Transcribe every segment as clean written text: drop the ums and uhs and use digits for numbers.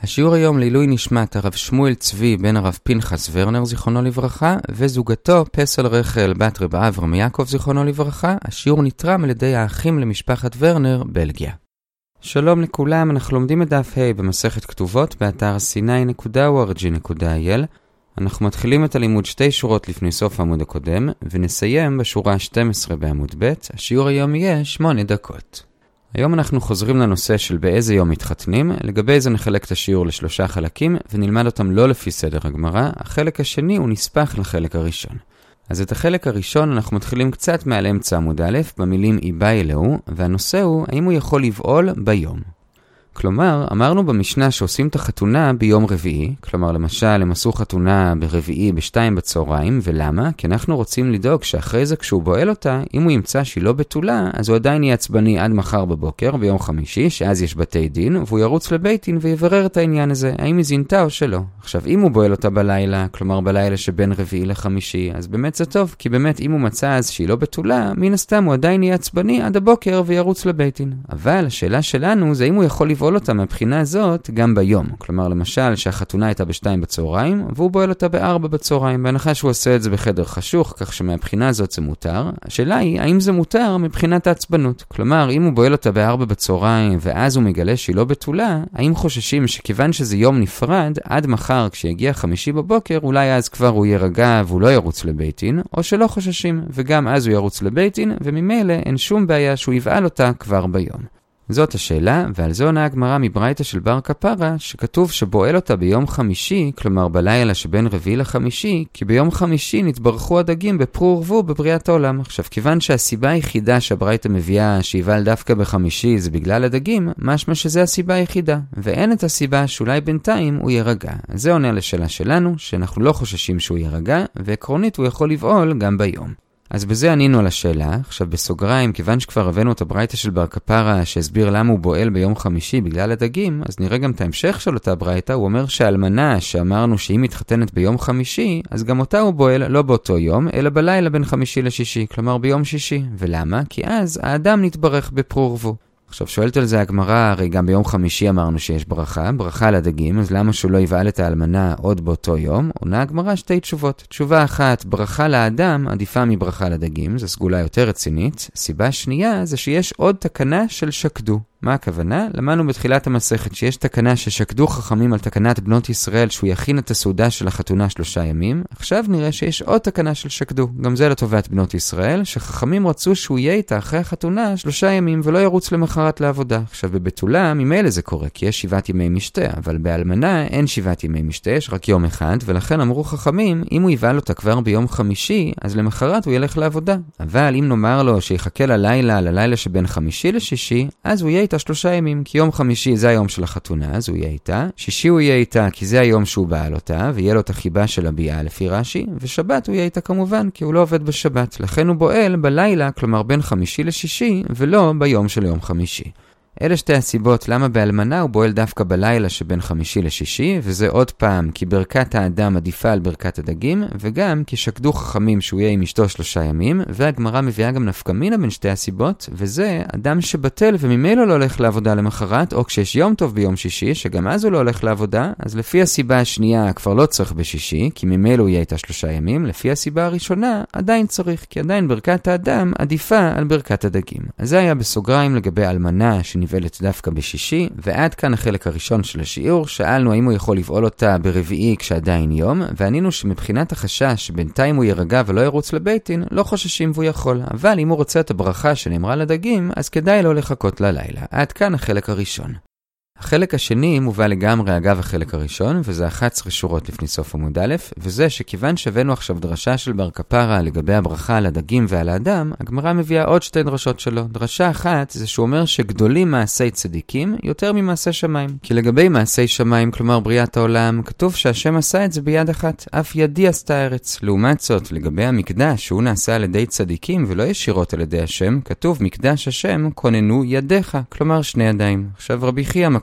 השיעור היום לעילוי נשמת הרב שמואל צבי בן הרב פנחס ורנר זיכרונו לברכה וזוגתו פסל רחל בת רב אברהם יעקב זיכרונו לברכה. השיעור נתרם על ידי האחים למשפחת ורנר, בלגיה. שלום לכולם, אנחנו לומדים את דף ה' במסכת כתובות באתר sinai.org.il. אנחנו מתחילים את הלימוד 2 שורות לפני סוף העמוד הקודם ונסיים בשורה 12 בעמוד ב'. השיעור היום יהיה 8 דקות. היום אנחנו חוזרים לנושא של באיזה יום מתחתנים. לגבי זה נחלק את השיעור ל3 חלקים ונלמד אותם לא לפי סדר הגמרא. החלק השני הוא נספח לחלק הראשון. אז את החלק הראשון אנחנו מתחילים קצת מעל אמצע עמוד א' במילים איבא אלוהו, והנושא הוא האם הוא יכול לבעול ביום. כלומר, אמרנו במשנה שעושים את החתונה ביום רביעי, כלומר למשל הם עשו חתונה ברביעי ב2 בצהריים, ולמה? כי אנחנו רוצים לדאוג שאחרי זה כשהוא בועל אותה, אם הוא ימצא שהיא לא בתולה, אז הוא עדיין יהיה עצבני עד מחר בבוקר, ביום חמישי, שאז יש בתי דין, והוא ירוץ לבית דין ויברר את העניין הזה, האם היא זינתה או שלא. עכשיו, אם הוא בועל אותה בלילה, כלומר בלילה שבין רביעי לחמישי, אז באמת זה טוב, כי באמת אם הוא מצא אז שהיא לא בתולה, מן הסתם הוא עדיין יהיה עצבני עד הבוקר וירוץ לבית דין. אבל השאלה שלנו זה אם הוא יכול לבעול אותה מבחינה הזאת גם ביום. כלומר, למשל, שהחתונה הייתה ב2 בצהריים, והוא בועל אותה ב4 בצהריים, בהנחה שהוא עושה את זה בחדר חשוך, כך שמבחינה הזאת זה מותר. השאלה היא, האם זה מותר מבחינת העצבנות? כלומר, אם הוא בועל אותה ב4 בצהריים, ואז הוא מגלה שהיא לא בתולה, האם חוששים שכיוון שזה יום נפרד, עד מחר כשיגיע חמישי בבוקר, אולי אז כבר הוא ירגע והוא לא ירוץ לבית דין, או שלא חוששים, וגם אז הוא ירוץ לבית דין, וממילא אין שום בעיה שהוא יבעל אותה כבר ביום. זאת השאלה, ועל זו עונה הגמרא מברייתא של בר כפרה, שכתוב שבועל אותה ביום חמישי, כלומר בלילה שבין רביעי לחמישי, כי ביום חמישי נתברכו הדגים בפרו ורבו בבריאת העולם. עכשיו, כיוון שהסיבה היחידה שהברייתא מביאה שיבעל דווקא בחמישי זה בגלל הדגים, משמע שזה הסיבה היחידה, ואין את הסיבה שאולי בינתיים הוא ירגע. אז זה עונה לשאלה שלנו, שאנחנו לא חוששים שהוא ירגע, ועקרונית הוא יכול לבעול גם ביום. אז בזה ענינו על השאלה. עכשיו בסוגריים, כיוון שכבר הבאנו את הברייתא של בר כפרה שהסביר למה הוא בועל ביום חמישי בגלל הדגים, אז נראה גם את ההמשך של אותה ברייתא. הוא אומר שהאלמנה שאמרנו שהיא מתחתנת ביום חמישי, אז גם אותה הוא בועל לא באותו יום, אלא בלילה בין חמישי לשישי, כלומר ביום שישי. ולמה? כי אז האדם נתברך בפרו ורבו. עכשיו שואלת על זה הגמרא, הרי גם ביום חמישי אמרנו שיש ברכה על הדגים, אז למה שהוא לא יבעל את האלמנה עוד באותו יום? עונה הגמרא 2 תשובות. תשובה אחת, ברכה לאדם עדיפה מברכה לדגים, זו סגולה יותר רצינית. סיבה שנייה זה שיש עוד תקנה של שקדו. מה הכוונה? למדנו בתחילת המסכת שיש תקנה ששקדו חכמים על תקנת בנות ישראל שהוא יכין את הסעודה של החתונה 3 ימים. עכשיו נראה שיש עוד תקנה של שקדו, גם זה לטובת בנות ישראל, שחכמים רצו שהוא יהיה איתה אחרי החתונה 3 ימים ולא ירוץ למחרת לעבודה. עכשיו בבתולה ממילא זה קורה, כי יש 7 ימי משתה, אבל באלמנה אין 7 ימי משתה, יש רק יום אחד, ולכן אמרו חכמים, אם הוא יבעל אותה כבר ביום חמישי, אז למחרת הוא ילך לעבודה. אבל אם נאמר לו שיחכה ללילה שבין חמישי לשישי, אז הוא יהיה איתה 3 ימים, כי יום חמישי זה היום של החתונה, אז הוא יהיה איתה. שישי הוא יהיה איתה, כי זה היום שהוא בעל אותה, ויהיה לו את החיבה של הביאה לפי רש"י, ושבת הוא יהיה איתה כמובן, כי הוא לא עובד בשבת. לכן הוא בועל בלילה, כלומר בין חמישי לשישי, ולא ביום של יום חמישי. אלה 2 הסיבות למה באלמנה הוא בועל דווקא בלילה שבין חמישי לשישי, וזה עוד פעם כי ברכת האדם עדיפה על ברכת הדגים, וגם כי שקדו חכמים שהוא יהיה עם אשתו 3 ימים, והגמרא מביאה גם נפקא מינה בין 2 הסיבות, וזה אדם שבטל וממילא לא הולך לעבודה למחרת, או כשיש יום טוב ביום שישי, שגם אז הוא לא הולך לעבודה, אז לפי הסיבה השנייה כבר לא צריך בשישי, כי ממילא הוא יהיה איתה 3 ימים, לפי הסיבה הראשונה עדיין צריך, כי עדיין ברכת האדם עדיפה על ברכת הדגים. אז זה היה בסוגריים לגבי אלמנה נבעלת דווקא בשישי, ועד כאן החלק הראשון של השיעור. שאלנו האם הוא יכול לבעול אותה ברביעי כשעדיין יום, וענינו שמבחינת החשש שבינתיים הוא ירגע ולא ירוץ לבית דין, לא חוששים והוא יכול. אבל אם הוא רוצה את הברכה שנאמרה לדגים, אז כדאי לו לחכות ללילה. עד כאן החלק הראשון. החלק השני מובא לגמרי אגב החלק הראשון, וזה 11 שורות לפני סוף עמוד א', וזה שכיוון שהבאנו עכשיו דרשה של בר כפרה לגבי הברכה על הדגים ועל האדם, הגמרא מביאה עוד 2 דרשות שלו. דרשה אחת זה שהוא אומר שגדולים מעשי צדיקים יותר ממעשי שמיים. כי לגבי מעשי שמיים, כלומר בריאת העולם, כתוב שהשם עשה את זה ביד אחת, אף ידי עשתה הארץ. לעומת זאת, לגבי המקדש שהוא נעשה על ידי צדיקים ולא ישירות על ידי השם, כתוב מקדש השם כוננו ידיך, כלומר 2 ידיים. עכשיו רבי חייא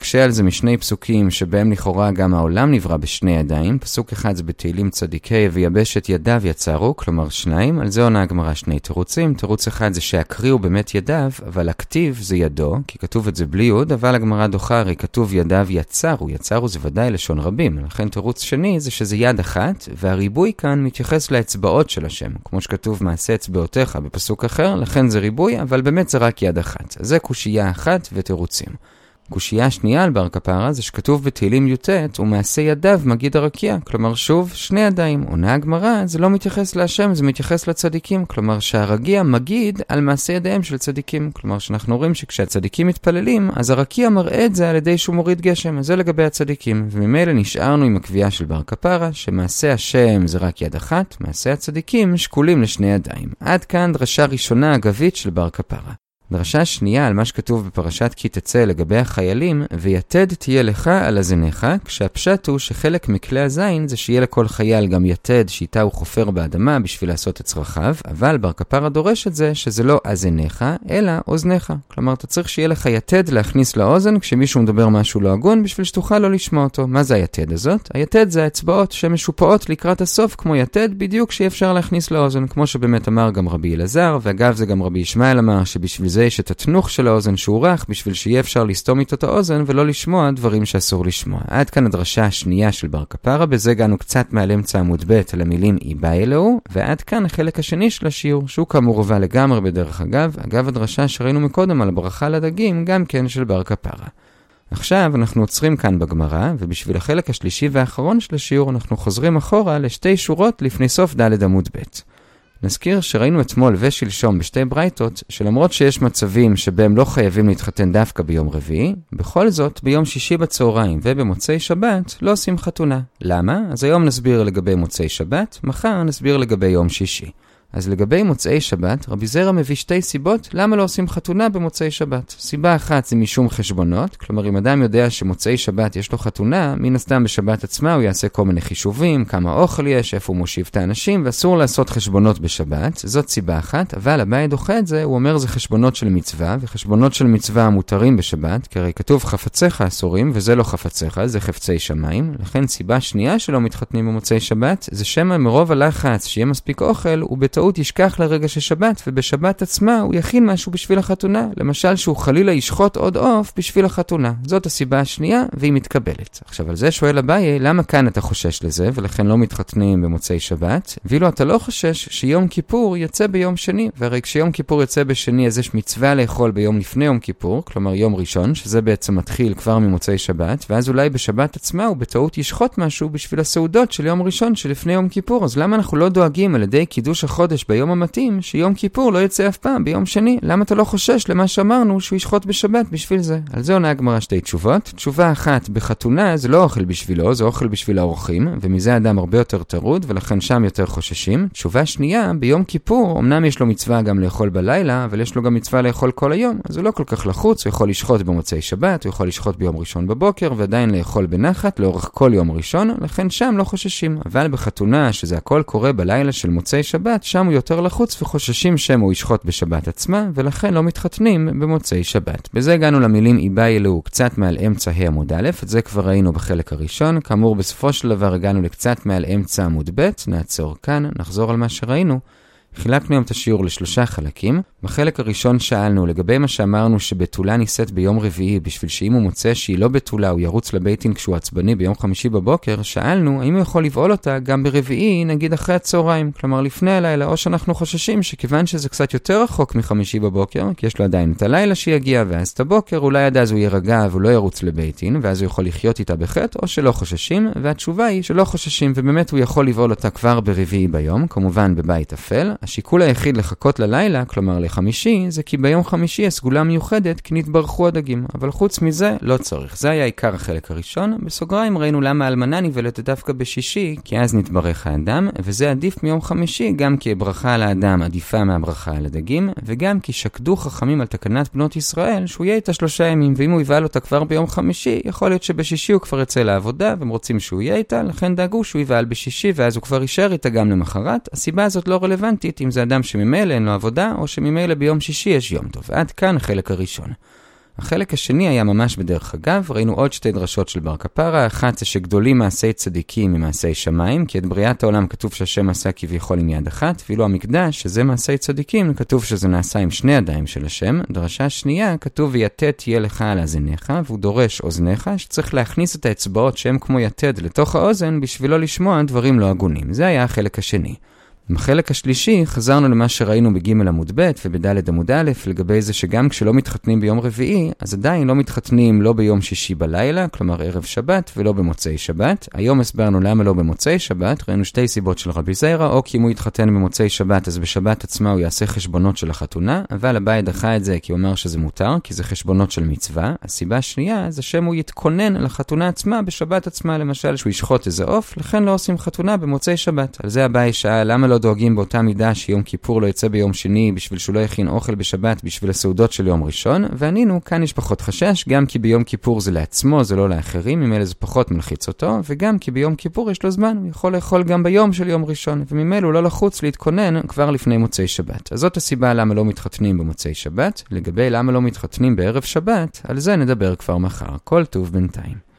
מקשה על זה משני פסוקים שבהם לכאורה גם העולם נברא בשני ידיים. פסוק אחד זה בתהילים צדיקי ויבשת ידיו יצרו, כלומר שניים. על זה עונה הגמרא שני תירוצים. תירוץ אחד זה שהקריא הוא באמת ידיו, אבל הכתיב זה ידו, כי כתוב את זה בלי יוד, אבל הגמרא דוחה, הרי כתוב ידיו יצרו. יצרו זה ודאי לשון רבים. לכן תירוץ שני זה שזה יד אחת, והריבוי כאן מתייחס לאצבעות של השם. כמו שכתוב מעשה אצבעותיך בפסוק אחר, לכן זה ריבוי, אבל באמת זה רק יד אחת. אז זה קושייה אחת ותירוצים. קושייה שנייה על בר כפרה זה שכתוב בתהילים י"ט ומעשה ידיו מגיד הרקיע, כלומר שוב שני ידיים. עונה הגמרא זה לא מתייחס להשם, זה מתייחס לצדיקים, כלומר שהרקיע מגיד על מעשה ידיהם של צדיקים, כלומר שאנחנו רואים שכשהצדיקים מתפללים אז הרקיע מראה את זה על ידי שהוא מוריד גשם. אז זה לגבי הצדיקים, וממילא נשארנו עם הקביעה של בר כפרה שמעשה השם זה רק יד אחת, מעשה הצדיקים שקולים לשני ידיים. עד כאן דרשה ראשונה אגבית של בר כפרה. דרשה שנייה על מה שכתוב בפרשת כי תצא לגבי החיילים, ויתד תהיה לך על הזניך, כשהפשט הוא שחלק מכלי הזין זה שיהיה לכל חייל גם יתד שאיתה הוא חופר באדמה בשביל לעשות את צרכיו, אבל בר כפרה דורש את זה שזה לא הזניך, אלא אוזניך. כלומר, אתה צריך שיהיה לך יתד להכניס לאוזן כשמישהו מדבר משהו לא הגון בשביל שתוכל לא לשמוע אותו. מה זה היתד הזאת? היתד זה האצבעות שמשופעות לקראת הסוף כמו יתד בדיוק שאי אפשר להכניס לאוזן, כמו שבאמת אמר גם רבי אלעזר, ואגב זה גם רבי ישמעאל אמר שבשביל זה יש את התנוך של האוזן שהוא רך בשביל שיהיה אפשר לסתום איתו את האוזן ולא לשמוע דברים שאסור לשמוע. עד כאן הדרשה השנייה של בר כפרה, בזה הגענו קצת מעל אמצע עמוד ב' על המילים איבא אלוהו, ועד כאן החלק השני של השיעור, שהוא כאמור הובא לגמרי בדרך אגב הדרשה שראינו מקודם על הברכה לדגים, גם כן של בר כפרה. עכשיו אנחנו עוצרים כאן בגמרא, ובשביל החלק השלישי והאחרון של השיעור אנחנו חוזרים אחורה לשתי שורות לפני סוף ד' עמוד ב'. נזכיר שראינו אתמול ושלשום בשתי ברייתות, שלמרות שיש מצבים שבהם לא חייבים להתחתן דווקא ביום רביעי, בכל זאת ביום שישי בצהריים ובמוצאי שבת לא עושים חתונה. למה? אז היום נסביר לגבי מוצאי שבת, מחר נסביר לגבי יום שישי. אז לגבי מוצאי שבת, רבי זרע מביא שתי סיבות למה לא עושים חתונה במוצאי שבת. סיבה אחת זה משום חשבונות, כלומר אם אדם יודע שמוצאי שבת יש לו חתונה, מן הסתם בשבת עצמה הוא יעשה כל מיני חישובים, כמה אוכל יש, איפה הוא מושיב את האנשים, ואסור לעשות חשבונות בשבת. זאת סיבה אחת, אבל הבאי דוחה את זה, הוא אומר זה חשבונות של מצווה, וחשבונות של מצווה מותרים בשבת, כי הרי כתוב חפציך אסורים, וזה לא חפציך, זה חפצי שמיים. לכן סיבה שנייה שלא מתחתנים במוצאי שבת, זה שמא מרוב הלחץ שיהיה מספיק אוכל, ובטעות ישכח לרגע ששבת, ובשבת עצמה הוא יכין משהו בשביל החתונה, למשל שהוא חלילה ישחוט עוד עוף בשביל החתונה. זאת הסיבה השנייה, והיא מתקבלת. עכשיו על זה שואל אביי, למה כאן אתה חושש לזה, ולכן לא מתחתנים במוצאי שבת? ואילו אתה לא חושש שיום כיפור יצא ביום שני, והרי כשיום כיפור יצא בשני, אז יש מצווה לאכול ביום לפני יום כיפור, כלומר יום ראשון, שזה בעצם מתחיל כבר ממוצאי שבת, ואז אולי בשבת עצמה הוא בטעות ישחוט משהו בשביל הסעודות של יום ראשון שלפני יום כיפור. אז למה אנחנו לא דואגים על ידי קידוש החודש ביום המתאים שיום כיפור לא יצא אף פעם ביום שני? למה אתה לא חושש למה שאמרנו שהוא ישחוט בשבת בשביל זה? על זה עונה הגמרא שתי תשובות. תשובה אחת, בחתונה זה לא אוכל בשבילו, זה אוכל בשביל האורחים, ומזה אדם הרבה יותר טרוד ולכן שם יותר חוששים. תשובה שנייה, ביום כיפור אמנם יש לו מצווה גם לאכול בלילה, אבל יש לו גם מצווה לאכול כל היום, אז הוא לא כל כך לחוץ, הוא יכול לשחוט במוצאי שבת, הוא יכול לשחוט ביום ראשון בבוקר ועדיין לאכול בנחת לאורך כל יום ראשון, לכן שם לא חוששים. אבל בחתונה שזה הכל קורה בלילה של מוצאי שבת, שם הוא יותר לחוץ וחוששים שם הוא ישחוט בשבת עצמה, ולכן לא מתחתנים במוצאי שבת. בזה הגענו למילים איבא אלוהו קצת מעל אמצע עמוד א', את זה כבר ראינו בחלק הראשון. כאמור בסופו של דבר הגענו לקצת מעל אמצע עמוד ב', נעצור כאן, נחזור על מה שראינו. חילקנו היום את השיעור לשלושה חלקים. בחלק הראשון שאלנו לגבי מה שאמרנו שבתולה ניסית ביום רביעי, בשביל שאם הוא מוצא שהיא לא בתולה הוא ירוץ לבייטין כשהוא עצבני ביום חמישי בבוקר, שאלנו האם הוא יכול לבעול אותה גם ברביעי, נגיד אחרי הצהריים, כלומר לפני הלילה, או שאנחנו חוששים שכיוון שזה קצת יותר רחוק מחמישי בבוקר, כי יש לו עדיין את הלילה שיגיע ואז את הבוקר, אולי עד אז הוא ירגע והוא לא ירוץ לבייטין, ואז הוא יכול לחיות איתה בחטא, או שלא חוששים, והתשובה היא שלא חוששים, ובאמת הוא יכול לבעול אותה כבר ברביעי ביום, כמובן בבית אפל. השיקול היחיד לחכות ללילה, כלומר לחמישי, זה כי ביום חמישי הסגולה מיוחדת כי נתברכו הדגים, אבל חוץ מזה לא צריך. זה היה עיקר החלק הראשון. בסוגריים ראינו למה אלמנה נבלת דווקא בשישי, כי אז נתברך האדם, וזה עדיף מיום חמישי, גם כי ברכה על האדם עדיפה מהברכה על הדגים, וגם כי שקדו חכמים על תקנת בנות ישראל שהוא יהיה איתה 3 ימים, ואם הוא יבעל אותה כבר ביום חמישי, יכול להיות שבשישי הוא כבר יצא לעבודה והם רוצים שהוא יהיה איתה, לכן דאגו שהוא יבעל בשישי ואז הוא כבר יישאר איתה גם למחרת. הסיבה הזאת לא רלוונטית אם זה אדם שממילא אין לו עבודה, או שממילא ביום שישי יש יום טוב. עד כאן החלק הראשון. החלק השני היה ממש בדרך אגב, ראינו עוד שתי דרשות של בר כפרה, אחת זה שגדולים מעשי צדיקים ממעשי שמיים, כי את בריאת העולם כתוב שהשם עשה כביכול עם יד אחת, ואילו המקדש, שזה מעשי צדיקים, כתוב שזה נעשה עם שני ידיים של השם. דרשה שנייה, כתוב ויתד תהיה לך על אזניך, והוא דורש אוזניך, שצריך להכניס את האצבעות שהם כמו יתד לתוך האוזן, בשבילו לשמוע דברים לא הגונים. זה היה החלק השני. בחלק השלישי חזרנו למה שראינו בג' עמוד ב' ובד' עמוד א', לגבי זה שגם כשלא מתחתנים ביום רביעי, אז עדיין לא מתחתנים לא ביום שישי בלילה, כלומר ערב שבת, ולא במוצאי שבת. היום הסברנו למה לא במוצאי שבת, ראינו שתי סיבות של רבי זיירה, או כי אם הוא יתחתן במוצאי שבת, אז בשבת עצמה הוא יעשה חשבונות של החתונה, אבל הבית דחה את זה כי הוא אמר שזה מותר, כי זה חשבונות של מצווה. הסיבה השנייה זה שהוא יתכונן על החתונה עצמה בשבת עצמה, למשל שהוא ישחוט איזה עוף, לכן לא עושים חתונה במוצאי שבת. על זה הבית שאל למה לא דואגים באותה מידה שיום כיפור לא יצא ביום שני בשביל שהוא לא יכין אוכל בשבת בשביל הסעודות של יום ראשון, וענינו, כאן יש פחות חשש, גם כי ביום כיפור זה לעצמו, זה לא לאחרים, ממילא זה פחות מלחיץ אותו, וגם כי ביום כיפור יש לו זמן, הוא יכול לאכול גם ביום של יום ראשון, וממילא הוא לא לחוץ להתכונן כבר לפני מוצאי שבת. אז זאת הסיבה למה לא מתחתנים במוצאי שבת. לגבי למה לא מתחתנים בערב שבת, על זה נדבר כבר מחר. כל טוב בינתיים.